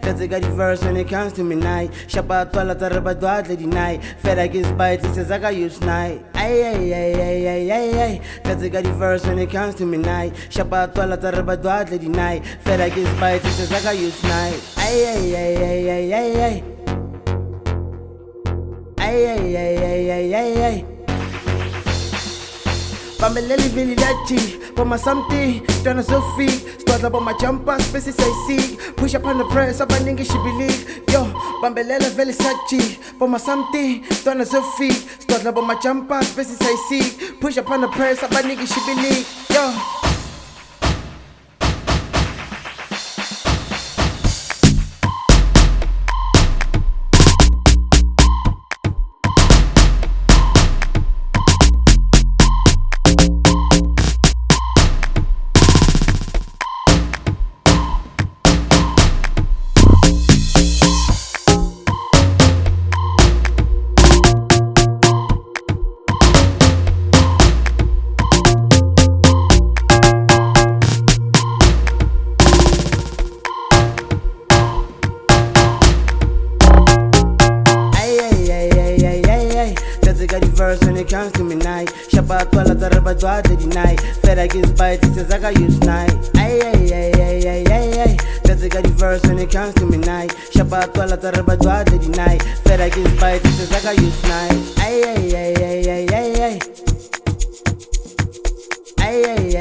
That's a got verse when it comes to midnight. Shapa tola taraba dwad lady night. Fed I get bite, it says I got use night. Ay ay ay ay ay ay ay. That's a got verse when it comes to midnight. Shapa tola taraba dwad lady night. Fed I get bite, it says I got use night. Ay ay ay ay ay ay ay. Ay ay ay ay ay ay ay. Pambeleli vili dachi, poma something, dona Sophie. Start up on my jumper, spaces I see. Push up on the press, up and she believe. Yo, Pambelela veli sachi, poma something, dona Sophie. Start up on my jumper, spaces I see. Push up on the press, up and she believe. Yo. Verse when it comes to midnight. Shapa tola taraba dwad lady night. Fed I get bite, it says I got use night. Ay ay ay ay ay ay ay. That's a got verse when it comes to midnight. Shapa tola taraba dwad lady night. Fed I get bite, it says I got use night. Ay ay ay ay ay ay ay. Ay ay